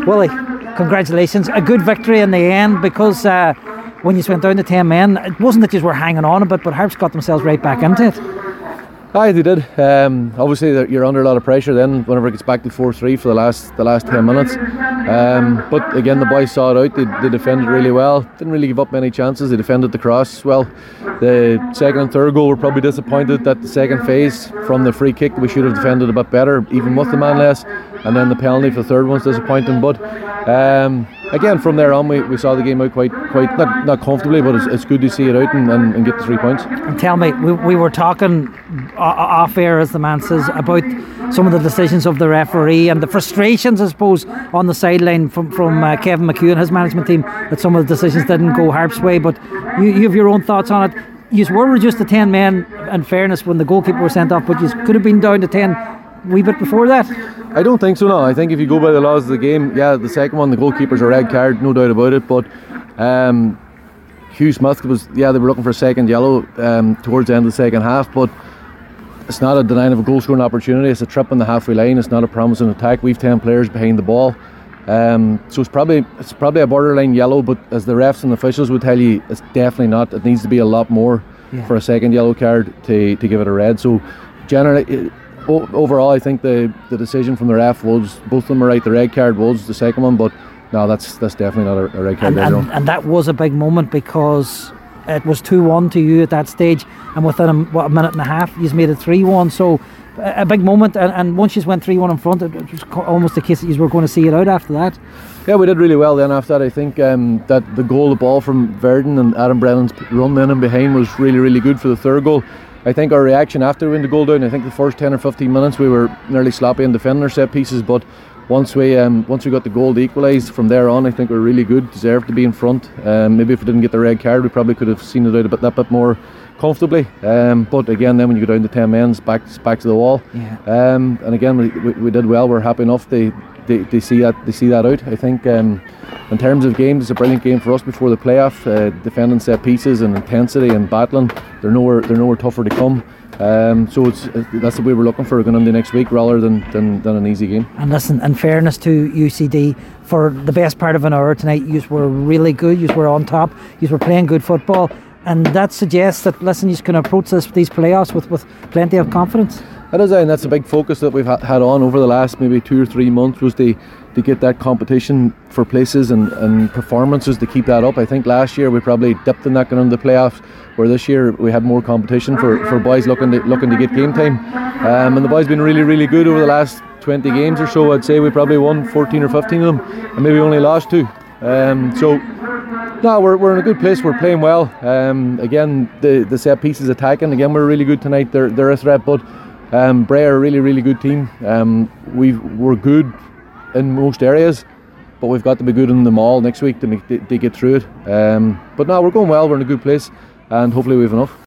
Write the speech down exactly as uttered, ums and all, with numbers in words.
Willie, congratulations. A good victory in the end, because uh, when you went down to ten men, it wasn't that you were hanging on a bit, but Harps got themselves right back into it. Aye, they did. Um, obviously, you're under a lot of pressure then whenever it gets back to four three for the last the last ten minutes. Um, but again, the boys saw it out. They, they defended really well. Didn't really give up many chances. They defended the cross well. The second and third goal were probably disappointed that the second phase from the free kick we should have defended a bit better, even with the man less. And then the penalty for the third one's disappointing. But um, again, from there on, we, we saw the game out quite quite not, not comfortably, but it's, it's good to see it out and, and, and get the three points. And tell me, we, we were talking off air, as the man says, about some of the decisions of the referee and the frustrations, I suppose, on the sideline from, from uh, Kevin McHugh and his management team, that some of the decisions didn't go Harps' way. But you, you have your own thoughts on it. You were reduced to ten men, in fairness, when the goalkeeper was sent off, but you could have been down to ten a wee bit before that. I don't think so, no. I think if you go by the laws of the game, yeah, the second one, the goalkeeper's a red card, no doubt about it. But um, Hugh Smith was, yeah, they were looking for a second yellow um, towards the end of the second half, but it's not a denying of a goal scoring opportunity. It's a trip on the halfway line. It's not a promising attack. We've ten players behind the ball, um, so it's probably it's probably a borderline yellow. But as the refs and officials would tell you, it's definitely not. It needs to be a lot more yeah. for a second yellow card to to give it a red. So generally, it, o- overall, I think the the decision from the ref was, both of them are right. The red card was the second one, but no, that's that's definitely not a, a red card. And, and, and that was a big moment, because it was two one to you at that stage, and within a, what, a minute and a half you've made it three one, so a big moment. And, and once you went three one in front, it was almost a case that you were going to see it out after that. Yeah, we did really well then after that. I think um, that the goal, the ball from Verdon and Adam Brennan's run in and behind was really really good for the third goal. I think our reaction after we went the goal down, I think the first ten or fifteen minutes we were nearly sloppy in defending our set pieces, but Once we um, once we got the goal to equalise, from there on I think we were really good, deserved to be in front. Um, maybe if we didn't get the red card, we probably could have seen it out a bit, that bit more comfortably. Um, but again, then when you go down to ten men, it's back, back to the wall. Yeah. Um, and again, we, we, we did well. We're happy enough to, to, to see that to see that out. I think um, in terms of games, it's a brilliant game for us before the playoff. Uh, defending set pieces and intensity and battling, they're nowhere they're nowhere tougher to come. Um, so it's, that's the way we're looking for going into next week, rather than, than, than an easy game. And listen, in fairness to U C D, for the best part of an hour tonight, you were really good, you were on top, you were playing good football, and that suggests that, listen, you can approach this, these playoffs with, with plenty of confidence. That is, and that's a big focus that we've ha- had on over the last maybe two or three months, was to, to get that competition for places and, and performances, to keep that up. I think last year we probably dipped in that going into the playoffs, where this year we had more competition for, for boys looking to looking to get game time. Um, and the boys have been really, really good over the last twenty games or so. I'd say we probably won fourteen or fifteen of them, and maybe only lost two. Um, so, no, we're, we're in a good place. We're playing well. Um, again, the, the set piece is attacking. Again, we're really good tonight. They're, they're a threat, but um, Bray are a really, really good team. Um, we've, we're good in most areas, but we've got to be good in them all next week to, make, to, to get through it. Um, but no, we're going well. We're in a good place, and hopefully we have enough.